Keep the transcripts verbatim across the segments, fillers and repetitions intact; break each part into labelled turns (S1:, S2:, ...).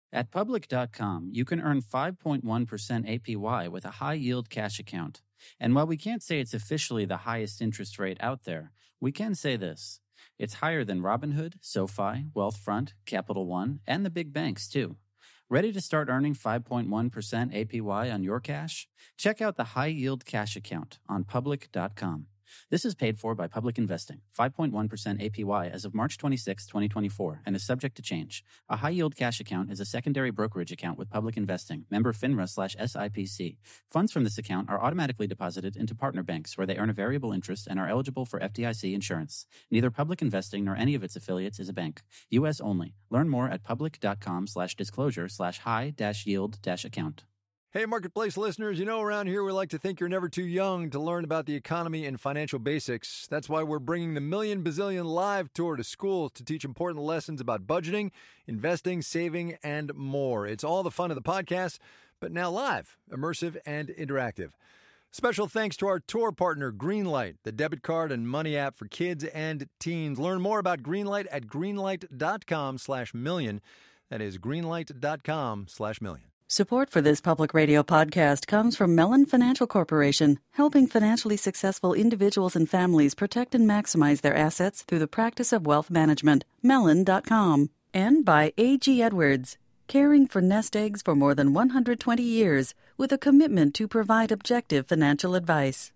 S1: At Public dot com, you can earn five point one percent A P Y with a high-yield cash account. And while we can't say it's officially the highest interest rate out there, we can say this. It's higher than Robinhood, SoFi, Wealthfront, Capital One, and the big banks, too. Ready to start earning five point one percent A P Y on your cash? Check out the high-yield cash account on Public dot com. This is paid for by Public Investing, five point one percent A P Y as of March twenty-sixth, twenty twenty-four, and is subject to change. A high-yield cash account is a secondary brokerage account with Public Investing, member FINRA slash S I P C. Funds from this account are automatically deposited into partner banks where they earn a variable interest and are eligible for F D I C insurance. Neither Public Investing nor any of its affiliates is a bank. U S only. Learn more at Public dot com slash disclosure slash high dash yield dash account.
S2: Hey, Marketplace listeners, you know around here we like to think you're never too young to learn about the economy and financial basics. That's why we're bringing the Million Bazillion Live Tour to schools to teach important lessons about budgeting, investing, saving, and more. It's all the fun of the podcast, but now live, immersive, and interactive. Special thanks to our tour partner, Greenlight, the debit card and money app for kids and teens. Learn more about Greenlight at greenlight dot com slash million. That is greenlight dot com slash million.
S3: Support for this public radio podcast comes from Mellon Financial Corporation, helping financially successful individuals and families protect and maximize their assets through the practice of wealth management. Mellon dot com. And by A G Edwards, caring for nest eggs for more than one hundred twenty years with a commitment to provide objective financial advice.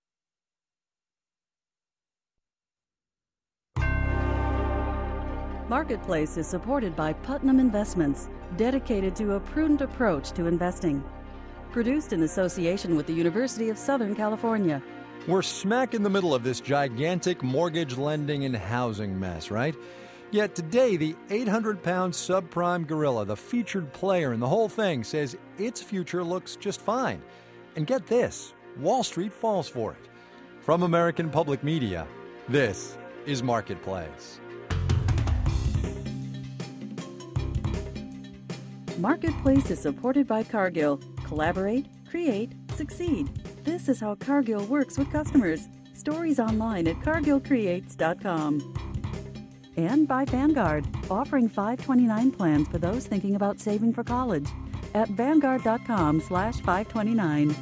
S3: Marketplace is supported by Putnam Investments, dedicated to a prudent approach to investing. Produced in association with the University of Southern California.
S2: We're smack in the middle of this gigantic mortgage lending and housing mess, right? Yet today, the eight hundred pound subprime gorilla, the featured player in the whole thing, says its future looks just fine. And get this, Wall Street falls for it. From American Public Media, this is Marketplace.
S3: Marketplace is supported by Cargill. Collaborate, create, succeed. This is how Cargill works with customers. Stories online at cargill creates dot com. And by Vanguard, offering five twenty-nine plans for those thinking about saving for college at vanguard dot com slash five twenty-nine.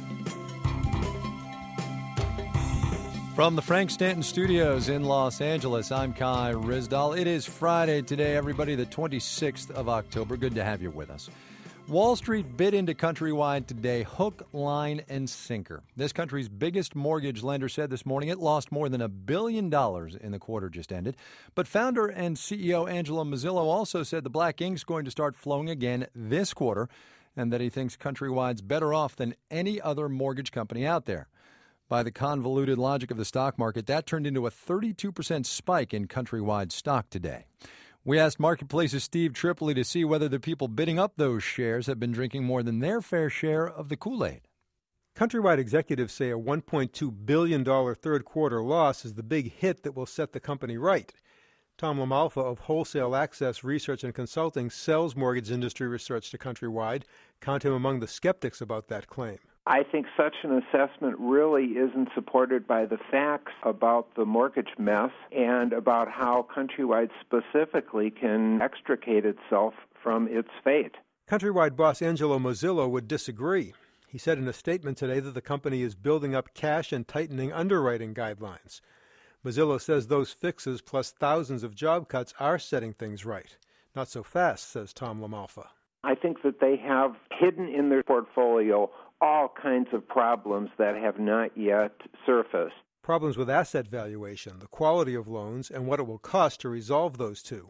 S2: From the Frank Stanton Studios in Los Angeles, I'm Kai Ryssdal. It is Friday today, everybody, the twenty-sixth of October. Good to have you with us. Wall Street bid into Countrywide today, hook, line, and sinker. This country's biggest mortgage lender said this morning it lost more than a billion dollars in the quarter just ended. But founder and C E O Angelo Mozillo also said the black ink's going to start flowing again this quarter, and that he thinks Countrywide's better off than any other mortgage company out there. By the convoluted logic of the stock market, that turned into a thirty-two percent spike in Countrywide stock today. We asked Marketplace's Steve Tripoli to see whether the people bidding up those shares have been drinking more than their fair share of the Kool-Aid.
S4: Countrywide executives say a one point two billion dollars third-quarter loss is the big hit that will set the company right. Tom LaMalfa of Wholesale Access Research and Consulting sells mortgage industry research to Countrywide. Count him among the skeptics about that claim.
S5: I think such an assessment really isn't supported by the facts about the mortgage mess and about how Countrywide specifically can extricate itself from its fate.
S4: Countrywide boss Angelo Mozillo would disagree. He said in a statement today that the company is building up cash and tightening underwriting guidelines. Mozillo says those fixes plus thousands of job cuts are setting things right. Not so fast, says Tom LaMalfa.
S5: I think that they have hidden in their portfolio all kinds of problems that have not yet surfaced.
S4: Problems with asset valuation, the quality of loans, and what it will cost to resolve those two.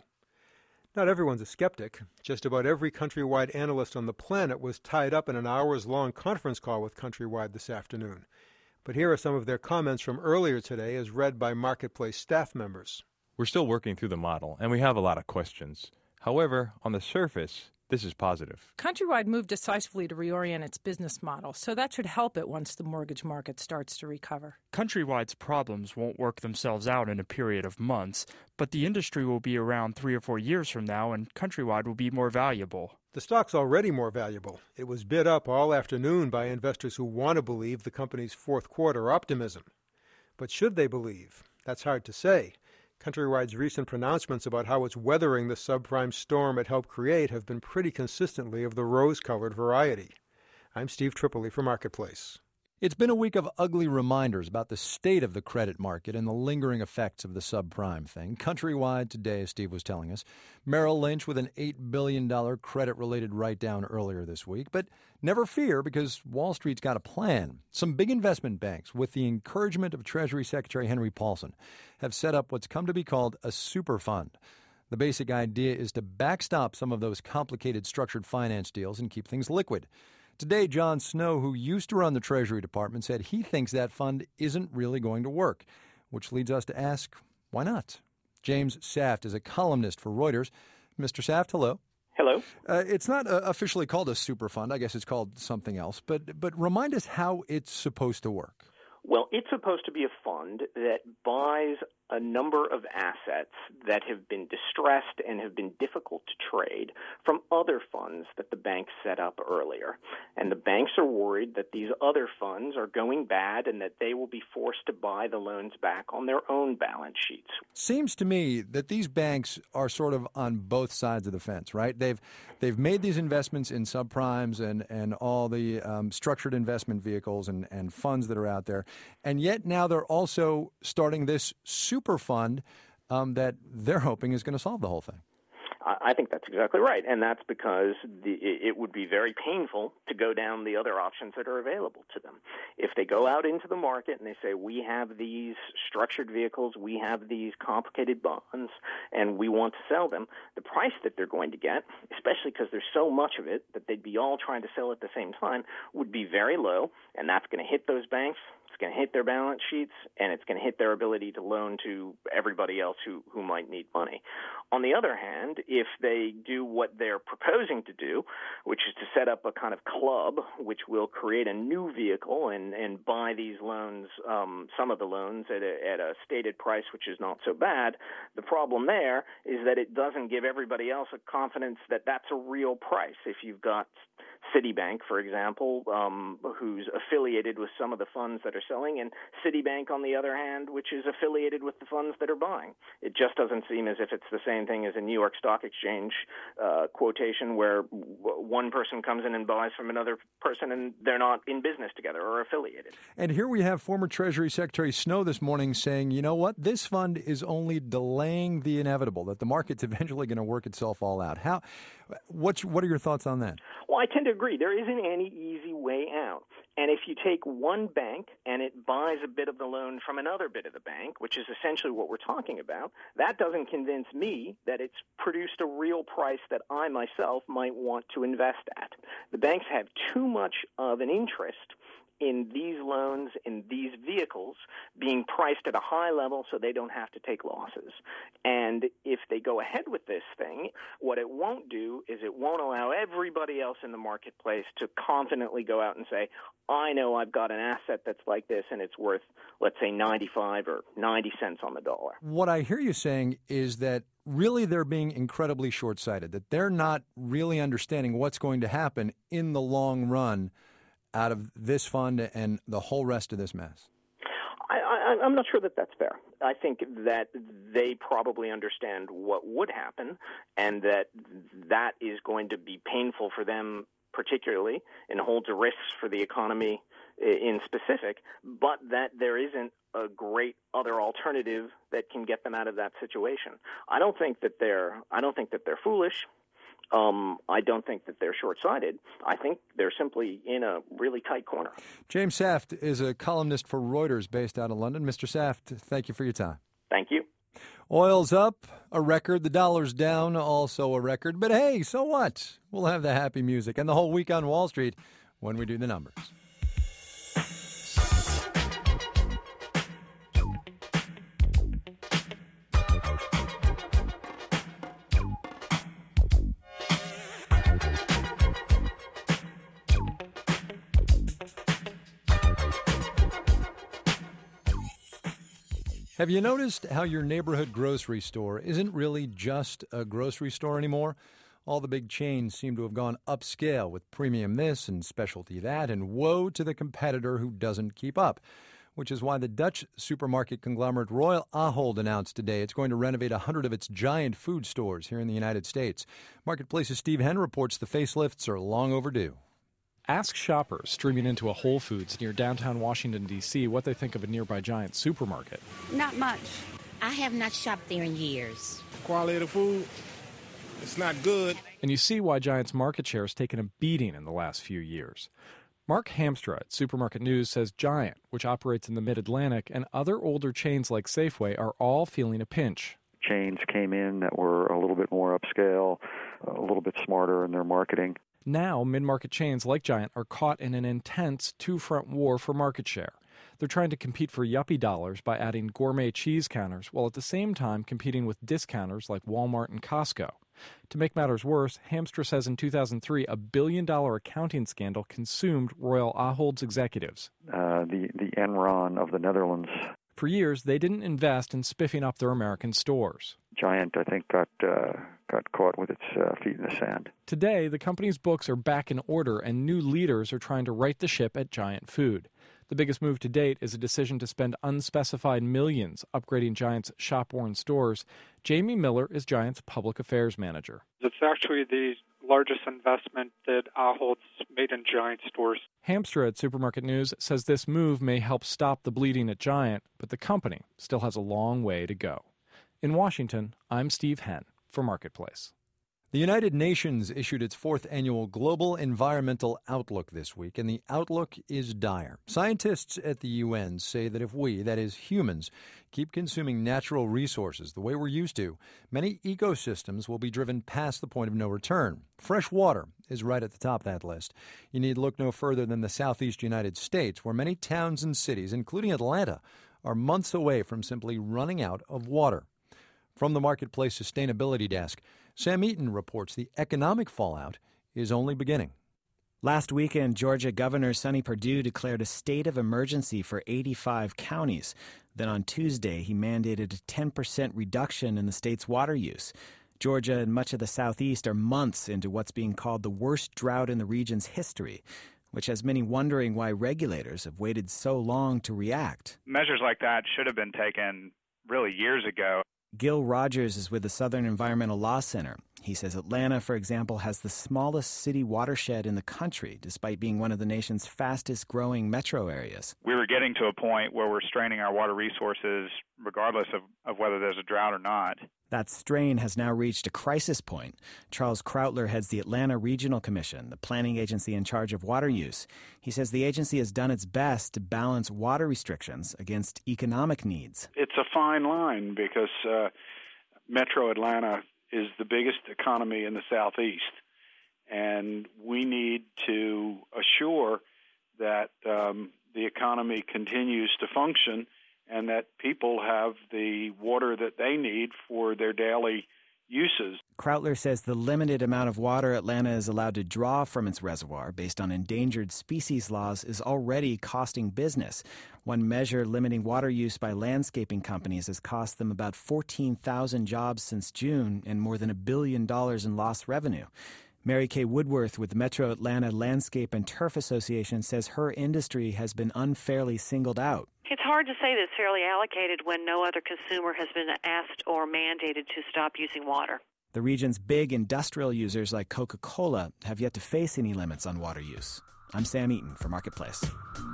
S4: Not everyone's a skeptic. Just about every Countrywide analyst on the planet was tied up in an hours-long conference call with Countrywide this afternoon. But here are some of their comments from earlier today as read by Marketplace staff members.
S6: We're still working through the model, and we have a lot of questions. However, on the surface, this is positive.
S7: Countrywide moved decisively to reorient its business model, so that should help it once the mortgage market starts to recover.
S8: Countrywide's problems won't work themselves out in a period of months, but the industry will be around three or four years from now, and Countrywide will be more valuable.
S4: The stock's already more valuable. It was bid up all afternoon by investors who want to believe the company's fourth quarter optimism. But should they believe? That's hard to say. Countrywide's recent pronouncements about how it's weathering the subprime storm it helped create have been pretty consistently of the rose-colored variety. I'm Steve Tripoli for Marketplace.
S2: It's been a week of ugly reminders about the state of the credit market and the lingering effects of the subprime thing. Countrywide today, as Steve was telling us, Merrill Lynch with an eight billion dollars credit-related write-down earlier this week. But never fear, because Wall Street's got a plan. Some big investment banks, with the encouragement of Treasury Secretary Henry Paulson, have set up what's come to be called a super fund. The basic idea is to backstop some of those complicated structured finance deals and keep things liquid. Today, John Snow, who used to run the Treasury Department, said he thinks that fund isn't really going to work, which leads us to ask, why not? James Saft is a columnist for Reuters. Mister Saft, hello.
S9: Hello.
S2: Uh, it's not uh, officially called a super fund. I guess it's called something else. But but remind us how it's supposed to work.
S9: Well, it's supposed to be a fund that buys a number of assets that have been distressed and have been difficult to trade from other funds that the banks set up earlier. And the banks are worried that these other funds are going bad and that they will be forced to buy the loans back on their own balance sheets.
S2: Seems to me that these banks are sort of on both sides of the fence, right? They've they've made these investments in subprimes and, and all the um, structured investment vehicles and, and funds that are out there. And yet now they're also starting this super fund um, that they're hoping is going to solve the whole thing.
S9: I think that's exactly right, and that's because the, it would be very painful to go down the other options that are available to them. If they go out into the market and they say, we have these structured vehicles, we have these complicated bonds, and we want to sell them, the price that they're going to get, especially because there's so much of it that they'd be all trying to sell at the same time, would be very low, and that's going to hit those banks. It's going to hit their balance sheets, and it's going to hit their ability to loan to everybody else who, who might need money. On the other hand, if they do what they're proposing to do, which is to set up a kind of club which will create a new vehicle and, and buy these loans, um, some of the loans at a, at a stated price which is not so bad, the problem there is that it doesn't give everybody else a confidence that that's a real price. If you've got Citibank, for example, um, who's affiliated with some of the funds that are selling, and Citibank, on the other hand, which is affiliated with the funds that are buying. It just doesn't seem as if it's the same thing as a New York Stock Exchange uh, quotation where w- one person comes in and buys from another person and they're not in business together or affiliated.
S2: And here we have former Treasury Secretary Snow this morning saying, you know what, this fund is only delaying the inevitable, that the market's eventually going to work itself all out. How? What's, what are your thoughts on that?
S9: Well, I tend to agree. There isn't any easy way out. And if you take one bank and it buys a bit of the loan from another bit of the bank, which is essentially what we're talking about, that doesn't convince me that it's produced a real price that I myself might want to invest at. The banks have too much of an interest in these loans, in these vehicles, being priced at a high level so they don't have to take losses. And if they go ahead with this thing, what it won't do is it won't allow everybody else in the marketplace to confidently go out and say, I know I've got an asset that's like this and it's worth, let's say, ninety-five or ninety cents on the dollar.
S2: What I hear you saying is that really they're being incredibly short-sighted, that they're not really understanding what's going to happen in the long run out of this fund and the whole rest of this mess?
S9: I, I, I'm not sure that that's fair. I think that they probably understand what would happen and that that is going to be painful for them particularly and holds a risk for the economy in specific, but that there isn't a great other alternative that can get them out of that situation. I don't think that they're I don't think that they're foolish. Um, I don't think that they're short-sighted. I think they're simply in a really tight corner.
S2: James Saft is a columnist for Reuters based out of London. Mister Saft, thank you for your time.
S9: Thank you.
S2: Oil's up, a record. The dollar's down, also a record. But hey, so what? We'll have the happy music and the whole week on Wall Street when we do the numbers. Have you noticed how your neighborhood grocery store isn't really just a grocery store anymore? All the big chains seem to have gone upscale with premium this and specialty that, and woe to the competitor who doesn't keep up. which is why the Dutch supermarket conglomerate Royal Ahold announced today it's going to renovate one hundred of its giant food stores here in the United States. Marketplace's Steve Henn reports the facelifts are long overdue.
S10: Ask shoppers streaming into a Whole Foods near downtown Washington, D C what they think of a nearby Giant supermarket.
S11: Not much.
S12: I have not shopped there in years.
S13: Quality of the food, it's not good.
S10: And you see why Giant's market share has taken a beating in the last few years. Mark Hamstra at Supermarket News says Giant, which operates in the Mid-Atlantic, and other older chains like Safeway are all feeling a pinch.
S14: Chains came in that were a little bit more upscale, a little bit smarter in their marketing.
S10: Now, mid-market chains like Giant are caught in an intense two-front war for market share. They're trying to compete for yuppie dollars by adding gourmet cheese counters, while at the same time competing with discounters like Walmart and Costco. To make matters worse, Hamstra says in two thousand three, a billion-dollar accounting scandal consumed Royal Ahold's executives.
S14: Uh, the, the Enron of the Netherlands.
S10: For years, they didn't invest in spiffing up their American stores.
S14: Giant, I think, got uh, got caught with its uh, feet in the sand.
S10: Today, the company's books are back in order, and new leaders are trying to right the ship at Giant Food. The biggest move to date is a decision to spend unspecified millions upgrading Giant's shop-worn stores. Jamie Miller is Giant's public affairs manager.
S15: It's actually the largest investment that Ahold's made in Giant stores.
S10: Hamstra at Supermarket News says this move may help stop the bleeding at Giant, but the company still has a long way to go. In Washington, I'm Steve Henn for Marketplace.
S2: The United Nations issued its fourth annual Global Environmental Outlook this week, and the outlook is dire. Scientists at the U N say that if we, that is humans, keep consuming natural resources the way we're used to, many ecosystems will be driven past the point of no return. Fresh water is right at the top of that list. You need look no further than the southeast United States, where many towns and cities, including Atlanta, are months away from simply running out of water. From the Marketplace Sustainability Desk, Sam Eaton reports the economic fallout is only beginning.
S16: Last weekend, Georgia Governor Sonny Perdue declared a state of emergency for eighty-five counties. Then on Tuesday, he mandated a ten percent reduction in the state's water use. Georgia and much of the Southeast are months into what's being called the worst drought in the region's history, which has many wondering why regulators have waited so long to react.
S17: Measures like that should have been taken really years ago.
S16: Gil Rogers is with the Southern Environmental Law Center. He says Atlanta, for example, has the smallest city watershed in the country, despite being one of the nation's fastest-growing metro areas.
S17: We were getting to a point where we're straining our water resources regardless of, of whether there's a drought or not.
S16: That strain has now reached a crisis point. Charles Krautler heads the Atlanta Regional Commission, the planning agency in charge of water use. He says the agency has done its best to balance water restrictions against economic needs.
S18: It's a fine line because uh, Metro Atlanta is the biggest economy in the Southeast, and we need to assure that um, the economy continues to function and that people have the water that they need for their daily uses.
S16: Krautler says the limited amount of water Atlanta is allowed to draw from its reservoir based on endangered species laws is already costing business. One measure limiting water use by landscaping companies has cost them about fourteen thousand jobs since June and more than a billion dollars in lost revenue. Mary Kay Woodworth with the Metro Atlanta Landscape and Turf Association says her industry has been unfairly singled out.
S19: It's hard to say that it's fairly allocated when no other consumer has been asked or mandated to stop using water.
S16: The region's big industrial users like Coca-Cola have yet to face any limits on water use. I'm Sam Eaton for Marketplace.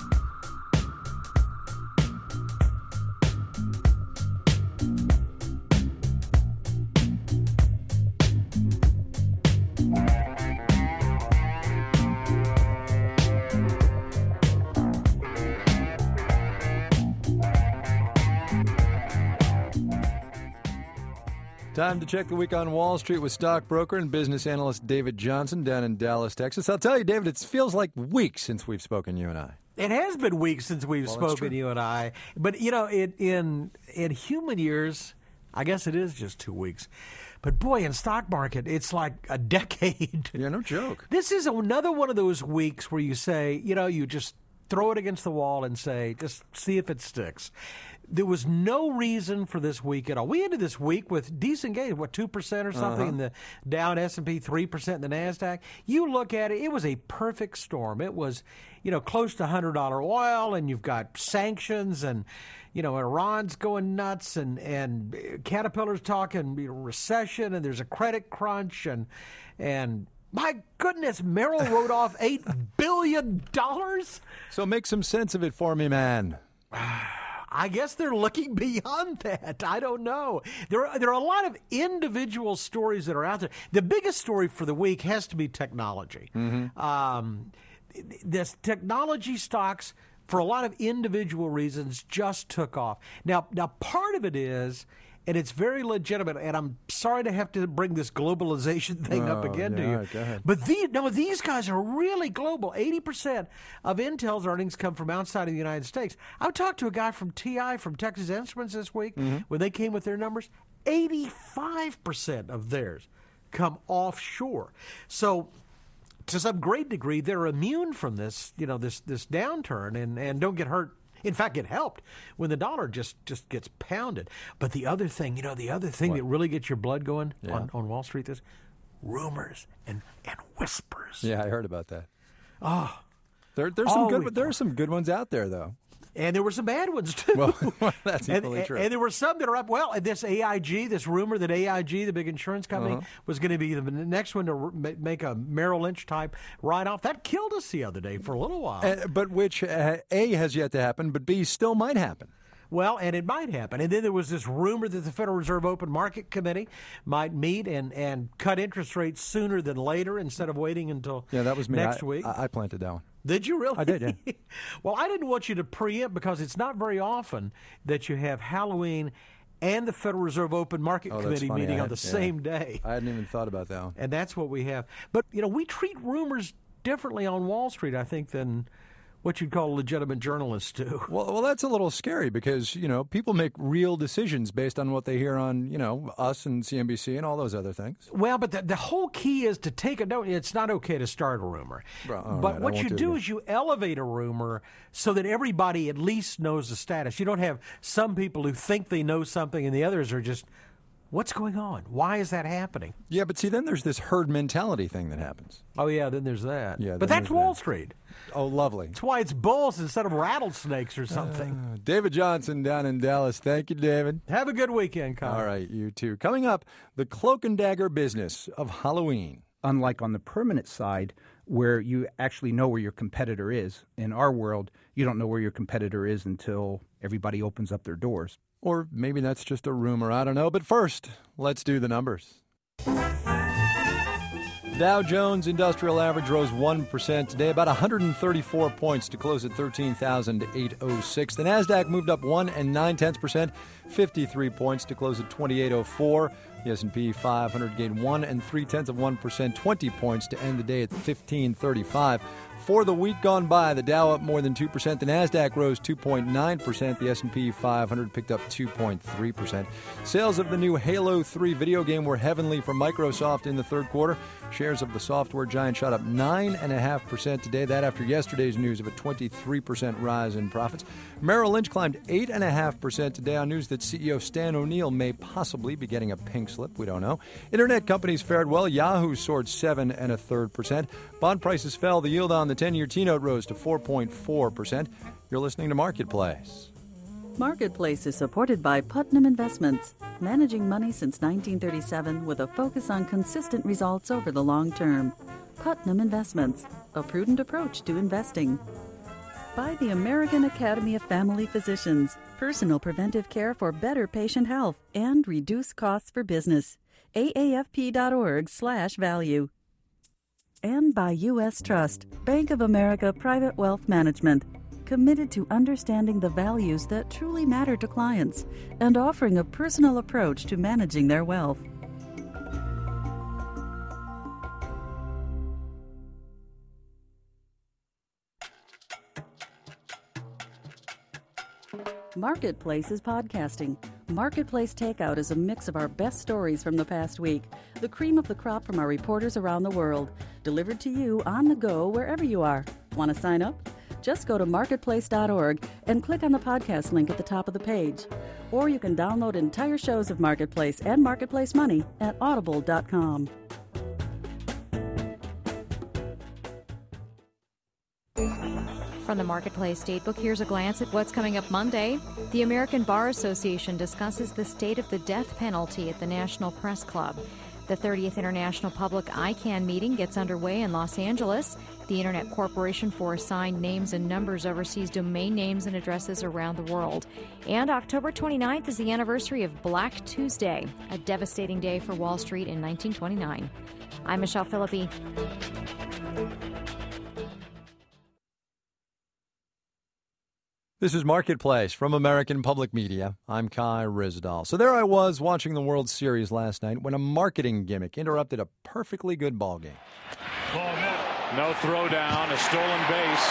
S2: Time to check the week on Wall Street with stockbroker and business analyst David Johnson down in Dallas, Texas. I'll tell you, David, it feels like weeks since we've spoken, you and I.
S20: It has been weeks since we've well, spoken, you and I. But, you know, it, in in human years, I guess it is just two weeks. But, boy, in stock market, it's like a decade.
S2: Yeah, no joke.
S20: This is another one of those weeks where you say, you know, you just throw it against the wall and say, just see if it sticks. There was no reason for this week at all. We ended this week with decent gains, what, two percent or something
S2: Uh-huh.
S20: in the Dow and S and P, three percent in the NASDAQ. You look at it, it was a perfect storm. It was, you know, close to one hundred dollars oil, and you've got sanctions, and, you know, Iran's going nuts, and, and Caterpillar's talking you know, recession, and there's a credit crunch, and and my goodness, Merrill wrote off eight billion dollars?
S2: So make some sense of it for me, man.
S20: I guess they're looking beyond that. I don't know. There are, there are a lot of individual stories that are out there. The biggest story for the week has to be technology.
S2: Mm-hmm.
S20: Um, this technology stocks, for a lot of individual reasons, just took off. Now, now part of it is, and it's very legitimate, and I'm sorry to have to bring this globalization thing up
S2: Oh,
S20: again
S2: yeah,
S20: to you.
S2: go ahead.
S20: But the, no, these guys are really global. eighty percent of Intel's earnings come from outside of the United States. I talked to a guy from T I, from Texas Instruments this week,
S2: Mm-hmm.
S20: when they came with their numbers. eighty-five percent of theirs come offshore. So to some great degree, they're immune from this, you know, this this downturn, and, and don't get hurt. In fact, get helped when the dollar just, just gets pounded. But the other thing, you know, the other thing
S2: What?
S20: that really gets your blood going
S2: Yeah.
S20: on, on Wall Street is rumors and, and whispers.
S2: Yeah, I heard about that.
S20: Oh,
S2: There, there's some
S20: Oh,
S2: good.
S20: we-
S2: There are some good ones out there, though.
S20: and there were some bad ones too.
S2: Well, that's
S20: and,
S2: equally
S20: and-
S2: true.
S20: and there were some that are up. Well, this A I G, this rumor that A I G, the big insurance company,
S2: Uh-huh.
S20: was going to be the next one to r- ma- make a Merrill Lynch type write-off. That killed us the other day for a little while.
S2: Uh, but which uh, A has yet to happen, but B still might happen.
S20: Well, and it might happen. And then there was this rumor that the Federal Reserve Open Market Committee might meet and, and cut interest rates sooner than later instead of waiting until
S2: Yeah, that was me.
S20: next
S2: I,
S20: week.
S2: I, I planted that one.
S20: Did you really?
S2: I did, yeah.
S20: Well, I didn't want you to preempt because it's not very often that you have Halloween and the Federal Reserve Open Market
S2: Oh, that's
S20: Committee
S2: funny.
S20: meeting
S2: I
S20: on
S2: had-
S20: the
S2: yeah.
S20: same day.
S2: I hadn't even thought about that one.
S20: And that's what we have. But, you know, we treat rumors differently on Wall Street, I think, than what you'd call legitimate journalists do.
S2: Well, well, that's a little scary because, you know, people make real decisions based on what they hear on, you know, us and C N B C and all those other things.
S20: Well, but the, the whole key is to take a note. It's not okay to start a rumor.
S2: Right, all
S20: but
S2: right, I
S20: what
S2: won't
S20: you
S2: do
S20: do
S2: that.
S20: is you elevate a rumor so that everybody at least knows the status. You don't have some people who think they know something and the others are just, what's going on? Why is that happening?
S2: Yeah, but see, then there's this herd mentality thing that happens.
S20: Oh, yeah, then there's that.
S2: Yeah,
S20: but
S2: then
S20: that's
S2: there's
S20: Wall
S2: that.
S20: Street.
S2: Oh, lovely.
S20: That's why it's bulls instead of rattlesnakes or something.
S2: Uh, David Johnson down in Dallas. Thank you, David.
S20: Have a good weekend, Kyle.
S2: All right, you too. Coming up, the cloak and dagger business of Halloween.
S11: Unlike on the permanent side, where you actually know where your competitor is, in our world, you don't know where your competitor is until everybody opens up their doors.
S2: Or maybe that's just a rumor. I don't know. But first, let's do the numbers. Dow Jones Industrial Average rose one percent today, about one hundred thirty-four points to close at thirteen thousand eight hundred six. The Nasdaq moved up one and nine tenths percent, fifty-three points to close at twenty-eight oh four. The S and P five hundred gained one and three tenths of one percent, twenty points to end the day at fifteen thirty-five. For the week gone by, the Dow up more than two percent. The Nasdaq rose two point nine percent. The S and P five hundred picked up two point three percent. Sales of the new Halo three video game were heavenly for Microsoft in the third quarter. Shares of the software giant shot up nine point five percent today. That after yesterday's news of a twenty-three percent rise in profits. Merrill Lynch climbed eight point five percent today on news that C E O Stan O'Neill may possibly be getting a pink slip. We don't know. Internet companies fared well. Yahoo soared seven and a third percent. Bond prices fell. The yield on the ten-year T-note rose to four point four percent. You're listening to Marketplace.
S3: Marketplace is supported by Putnam Investments, managing money since nineteen thirty-seven with a focus on consistent results over the long term. Putnam Investments, a prudent approach to investing. By the American Academy of Family Physicians, personal preventive care for better patient health and reduce costs for business. A A F P dot org slash value. And by U S Trust, Bank of America Private Wealth Management, committed to understanding the values that truly matter to clients and offering a personal approach to managing their wealth. Marketplace is podcasting. Marketplace Takeout is a mix of our best stories from the past week, the cream of the crop from our reporters around the world, delivered to you on the go wherever you are. Want to sign up? Just go to marketplace dot org and click on the podcast link at the top of the page. Or you can download entire shows of Marketplace and Marketplace Money at audible dot com.
S21: From the Marketplace Datebook, here's a glance at what's coming up Monday. The American Bar Association discusses the state of the death penalty at the National Press Club. The thirtieth International Public I CANN meeting gets underway in Los Angeles. The Internet Corporation for Assigned Names and Numbers oversees domain names and addresses around the world. And October twenty-ninth is the anniversary of Black Tuesday, a devastating day for Wall Street in nineteen twenty-nine. I'm Michelle Philippi.
S2: This is Marketplace from American Public Media. I'm Kai Ryssdal. So there I was watching the World Series last night when a marketing gimmick interrupted a perfectly good ball game.
S22: No throw down, a stolen base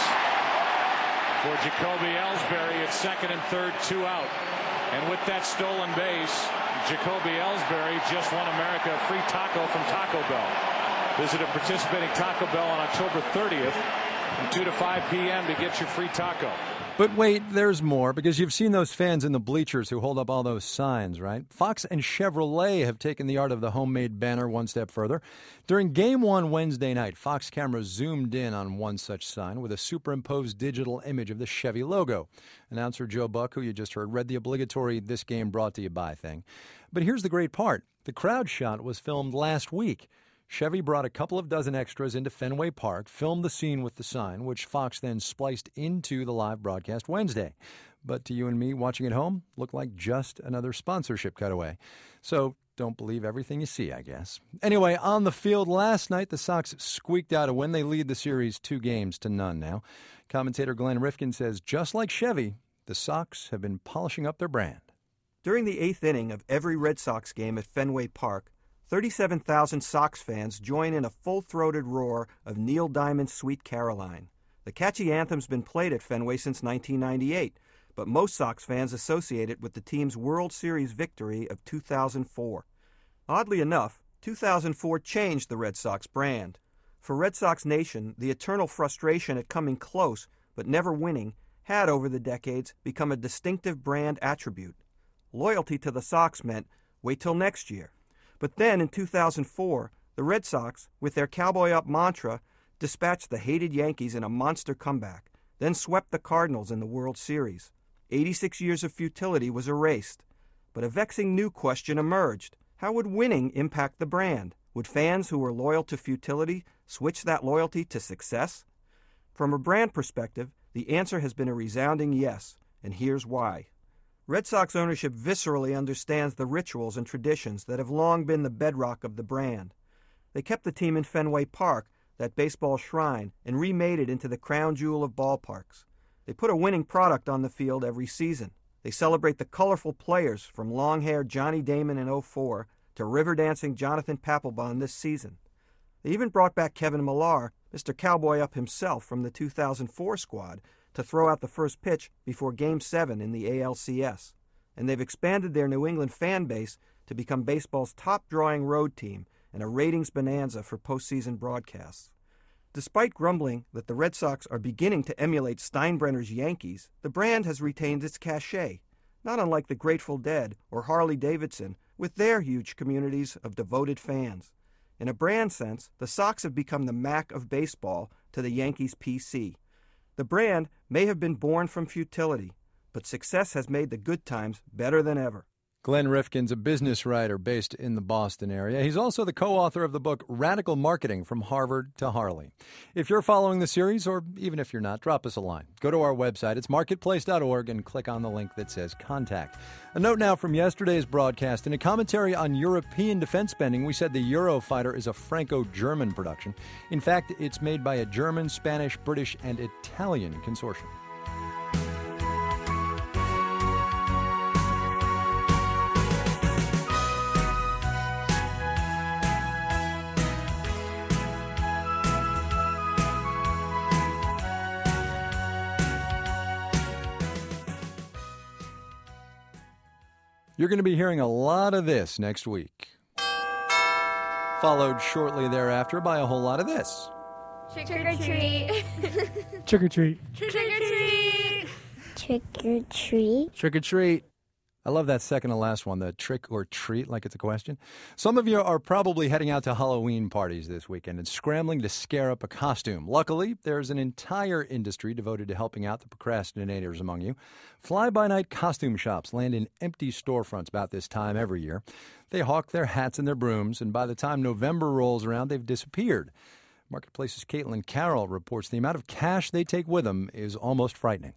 S22: for Jacoby Ellsbury at second and third, two out. And with that stolen base, Jacoby Ellsbury just won America a free taco from Taco Bell. Visit a participating Taco Bell on October thirtieth from two to five p.m. to get your free taco.
S2: But wait, there's more, because you've seen those fans in the bleachers who hold up all those signs, right? Fox and Chevrolet have taken the art of the homemade banner one step further. During Game one Wednesday night, Fox cameras zoomed in on one such sign with a superimposed digital image of the Chevy logo. Announcer Joe Buck, who you just heard, read the obligatory "This game brought to you by" thing. But here's the great part. The crowd shot was filmed last week. Chevy brought a couple of dozen extras into Fenway Park, filmed the scene with the sign, which Fox then spliced into the live broadcast Wednesday. But to you and me watching at home, looked like just another sponsorship cutaway. So don't believe everything you see, I guess. Anyway, on the field last night, the Sox squeaked out a win. They lead the series two games to none now. Commentator Glenn Rifkin says, just like Chevy, the Sox have been polishing up their brand.
S23: During the eighth inning of every Red Sox game at Fenway Park, thirty-seven thousand Sox fans join in a full-throated roar of Neil Diamond's Sweet Caroline. The catchy anthem's been played at Fenway since nineteen ninety-eight, but most Sox fans associate it with the team's World Series victory of two thousand four. Oddly enough, two thousand four changed the Red Sox brand. For Red Sox Nation, the eternal frustration at coming close but never winning had over the decades become a distinctive brand attribute. Loyalty to the Sox meant, wait till next year. But then, in two thousand four, the Red Sox, with their cowboy up mantra, dispatched the hated Yankees in a monster comeback, then swept the Cardinals in the World Series. eighty-six years of futility was erased. But a vexing new question emerged. How would winning impact the brand? Would fans who were loyal to futility switch that loyalty to success? From a brand perspective, the answer has been a resounding yes, and here's why. Red Sox ownership viscerally understands the rituals and traditions that have long been the bedrock of the brand. They kept the team in Fenway Park, that baseball shrine, and remade it into the crown jewel of ballparks. They put a winning product on the field every season. They celebrate the colorful players from long-haired Johnny Damon in oh four to river-dancing Jonathan Papelbon this season. They even brought back Kevin Millar, Mister Cowboy Up himself, from the two thousand four squad, to throw out the first pitch before Game seven in the A L C S. And they've expanded their New England fan base to become baseball's top-drawing road team and a ratings bonanza for postseason broadcasts. Despite grumbling that the Red Sox are beginning to emulate Steinbrenner's Yankees, the brand has retained its cachet, not unlike the Grateful Dead or Harley-Davidson, with their huge communities of devoted fans. In a brand sense, the Sox have become the Mac of baseball to the Yankees' P C. The brand may have been born from futility, but success has made the good times better than ever.
S2: Glenn Rifkin's a business writer based in the Boston area. He's also the co-author of the book Radical Marketing from Harvard to Harley. If you're following the series, or even if you're not, drop us a line. Go to our website. It's marketplace dot org and click on the link that says Contact. A note now from yesterday's broadcast. In a commentary on European defense spending, we said the Eurofighter is a Franco-German production. In fact, it's made by a German, Spanish, British, and Italian consortium. You're going to be hearing a lot of this next week. Followed shortly thereafter by a whole lot of this.
S1: Trick or treat.
S10: Trick or treat.
S1: Trick or treat.
S5: Trick or treat.
S10: Trick or treat.
S2: I love that second to last one, the trick or treat, like it's a question. Some of you are probably heading out to Halloween parties this weekend and scrambling to scare up a costume. Luckily, there's an entire industry devoted to helping out the procrastinators among you. Fly-by-night costume shops land in empty storefronts about this time every year. They hawk their hats and their brooms, and by the time November rolls around, they've disappeared. Marketplace's Caitlin Carroll reports the amount of cash they take with them is almost frightening.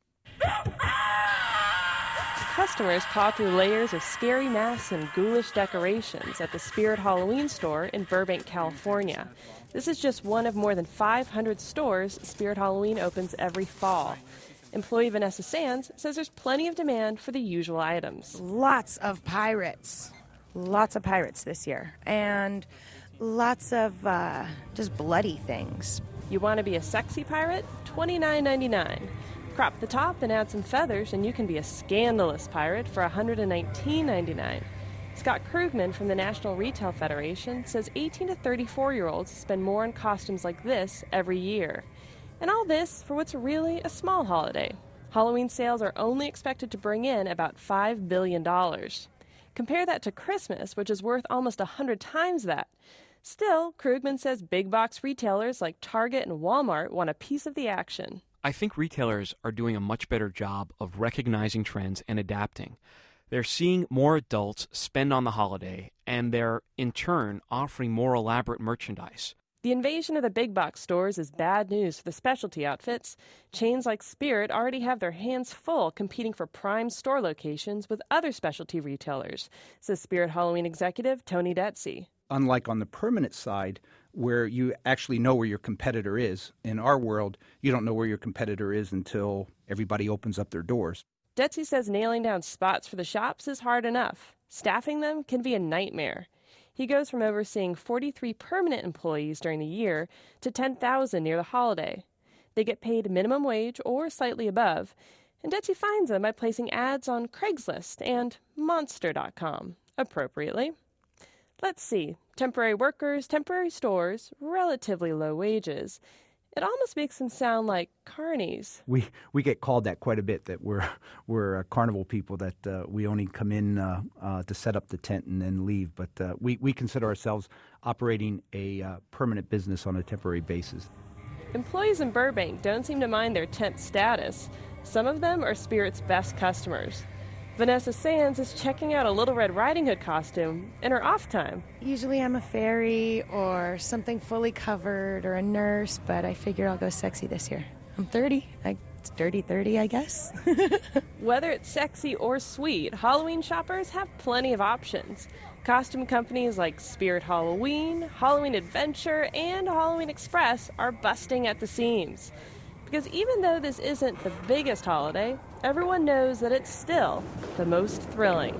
S6: Customers paw through layers of scary masks and ghoulish decorations at the Spirit Halloween store in Burbank, California. This is just one of more than five hundred stores Spirit Halloween opens every fall. Employee Vanessa Sands says there's plenty of demand for the usual items.
S24: Lots of pirates. Lots of pirates this year. And lots of uh, just bloody things.
S6: You want to be a sexy pirate? twenty-nine ninety-nine. Crop the top and add some feathers, and you can be a scandalous pirate for one hundred nineteen ninety-nine. Scott Krugman from the National Retail Federation says eighteen to thirty-four-year-olds spend more on costumes like this every year. And all this for what's really a small holiday. Halloween sales are only expected to bring in about five billion dollars. Compare that to Christmas, which is worth almost one hundred times that. Still, Krugman says big box retailers like Target and Walmart want a piece of the action.
S25: I think retailers are doing a much better job of recognizing trends and adapting. They're seeing more adults spend on the holiday, and they're, in turn, offering more elaborate merchandise.
S6: The invasion of the big box stores is bad news for the specialty outfits. Chains like Spirit already have their hands full competing for prime store locations with other specialty retailers, says Spirit Halloween executive Tony Detsy.
S11: Unlike on the permanent side, where you actually know where your competitor is, in our world, you don't know where your competitor is until everybody opens up their doors.
S6: Detsy says nailing down spots for the shops is hard enough. Staffing them can be a nightmare. He goes from overseeing forty-three permanent employees during the year to ten thousand near the holiday. They get paid minimum wage or slightly above, and Detsy finds them by placing ads on Craigslist and Monster dot com, appropriately. Let's see. Temporary workers, temporary stores, relatively low wages. It almost makes them sound like carnies.
S11: We we get called that quite a bit, that we're we're uh, carnival people, that uh, we only come in uh, uh, to set up the tent and then leave. But uh, we, we consider ourselves operating a uh, permanent business on a temporary basis.
S6: Employees in Burbank don't seem to mind their temp status. Some of them are Spirit's best customers. Vanessa Sands is checking out a Little Red Riding Hood costume in her off time.
S24: Usually I'm a fairy or something fully covered or a nurse, but I figure I'll go sexy this year. I'm thirty. I, it's dirty thirty, I guess.
S6: Whether it's sexy or sweet, Halloween shoppers have plenty of options. Costume companies like Spirit Halloween, Halloween Adventure, and Halloween Express are busting at the seams. Because even though this isn't the biggest holiday, everyone knows that it's still the most thrilling.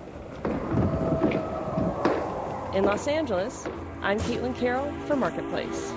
S6: In Los Angeles, I'm Caitlin Carroll for Marketplace.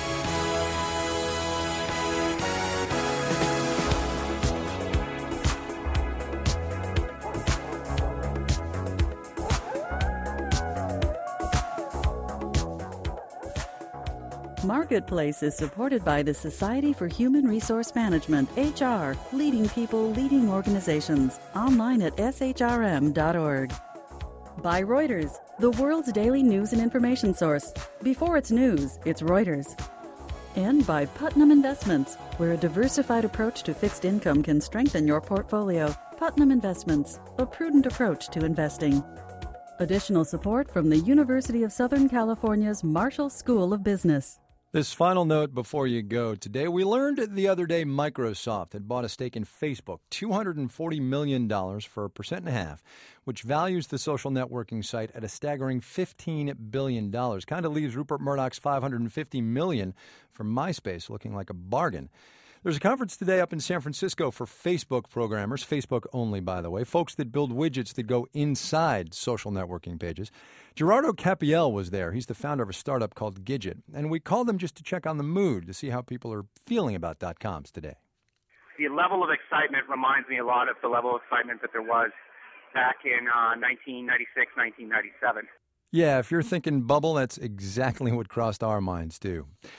S3: Marketplace is supported by the Society for Human Resource Management, H R, leading people, leading organizations. Online at s h r m dot org. By Reuters, the world's daily news and information source. Before it's news, it's Reuters. And by Putnam Investments, where a diversified approach to fixed income can strengthen your portfolio. Putnam Investments, a prudent approach to investing. Additional support from the University of Southern California's Marshall School of Business.
S2: This final note before you go. Today, we learned the other day Microsoft had bought a stake in Facebook, two hundred forty million dollars for a percent and a half, which values the social networking site at a staggering fifteen billion dollars. Kind of leaves Rupert Murdoch's five hundred fifty million dollars from MySpace looking like a bargain. There's a conference today up in San Francisco for Facebook programmers, Facebook only, by the way, folks that build widgets that go inside social networking pages. Gerardo Capiel was there. He's the founder of a startup called Gidget, and we called him just to check on the mood, to see how people are feeling about dot-coms today.
S26: The level of excitement reminds me a lot of the level of excitement that there was back in uh, nineteen ninety-six, nineteen ninety-seven.
S2: Yeah, if you're thinking bubble, that's exactly what crossed our minds, too.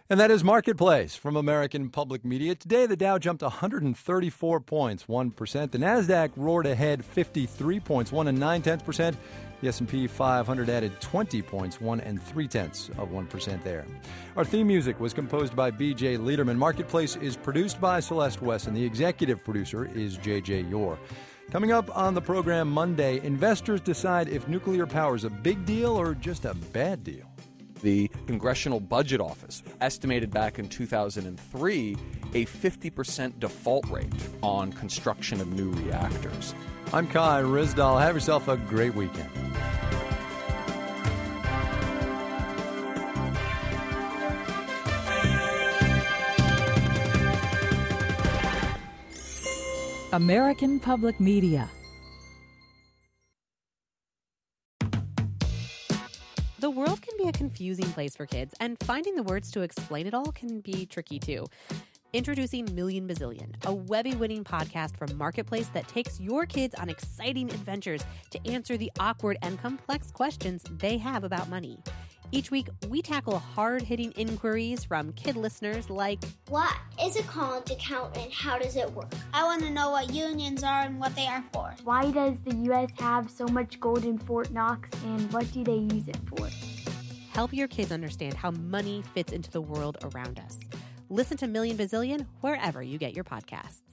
S2: And that is Marketplace from American Public Media. Today, the Dow jumped one hundred thirty-four points, one percent. The NASDAQ roared ahead fifty-three points, one and nine-tenths percent. The S and P five hundred added twenty points, one and three-tenths of one percent there. Our theme music was composed by B J Liederman. Marketplace is produced by Celeste Wesson. The executive producer is J J Yore. Coming up on the program Monday, investors decide if nuclear power is a big deal or just a bad deal.
S4: The Congressional Budget Office estimated back in two thousand three a fifty percent default rate on construction of new reactors.
S2: I'm Kai Ryssdal. Have yourself a great weekend.
S7: American Public Media.
S8: The world can be a confusing place for kids, and finding the words to explain it all can be tricky too. Introducing Million Bazillion, a Webby-winning podcast from Marketplace that takes your kids on exciting adventures to answer the awkward and complex questions they have about money. Each week, we tackle hard-hitting inquiries from kid listeners like,
S5: what is a college account and how does it work? I want to know what unions are and what they are for.
S9: Why does the U S have so much gold in Fort Knox and what do they use it for?
S8: Help your kids understand how money fits into the world around us. Listen to Million Bazillion wherever you get your podcasts.